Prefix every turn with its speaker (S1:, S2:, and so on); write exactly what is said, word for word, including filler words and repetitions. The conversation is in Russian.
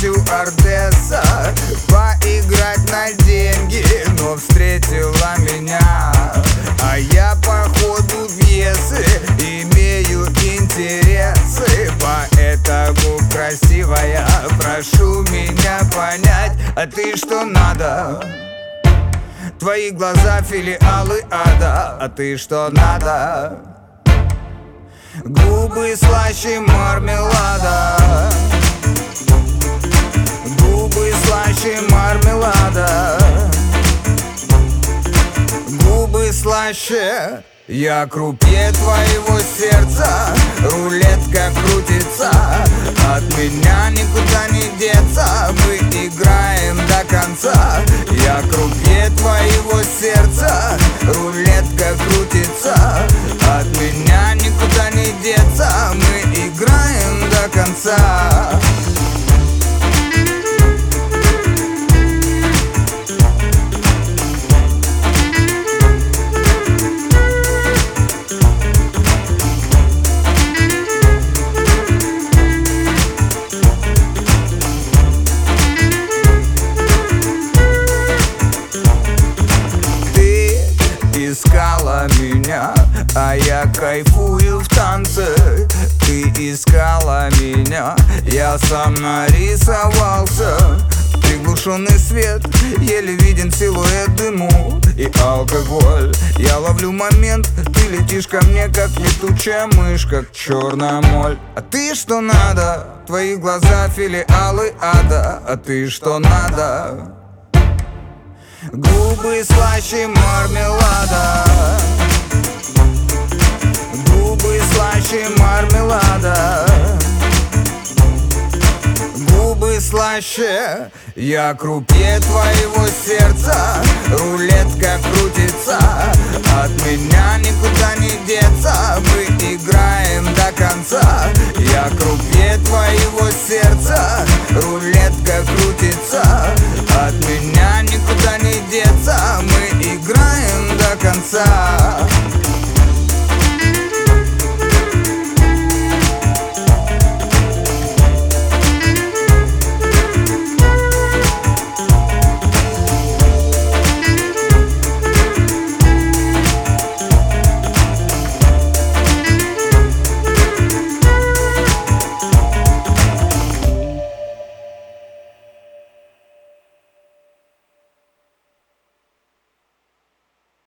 S1: стюардесса поиграть на деньги, но встретила меня. А я по ходу пьесы имею интересы, поэтому красивая, прошу меня понять. А ты что надо? Твои глаза филиалы ада. А ты что надо? Губы слаще мармелада. Губы слаще мармелада. Губы слаще. Я крупнее твоего сердца, рулетка крутится, от меня никуда не деться, мы играем до конца. Я крупнее твоего сердца, рулетка крутится, от меня никуда не деться, мы играем до конца. Искала меня, а я кайфую в танце. Ты искала меня, я сам нарисовался. Приглушенный свет, еле виден силуэт дыму и алкоголь. Я ловлю момент, ты летишь ко мне, как летучая мышь, как черная моль. А ты что надо? Твои глаза филиалы ада. А ты что надо? Губы слаще мармелада. Губы слаще мармелада. Губы слаще. Я крупнее твоего сердца, рулетка крутится, от меня никуда не деться, мы играем до конца. Я крупнее твоего сердца, рулетка крутится, от меня никуда не деться, мы играем до конца.